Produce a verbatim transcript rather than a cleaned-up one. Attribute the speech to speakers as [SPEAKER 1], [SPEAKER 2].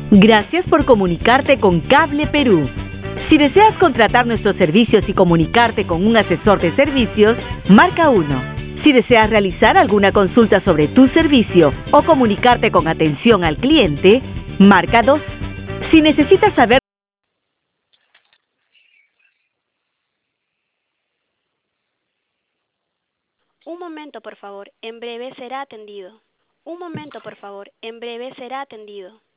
[SPEAKER 1] Gracias por comunicarte con Cable Perú. Si deseas contratar nuestros servicios y comunicarte con un asesor de servicios, marca uno. Si deseas realizar alguna consulta sobre tu servicio o comunicarte con atención al cliente, marca dos. Si necesitas saber...
[SPEAKER 2] Un momento, por favor. En breve será atendido. Un momento, por favor. En breve será atendido.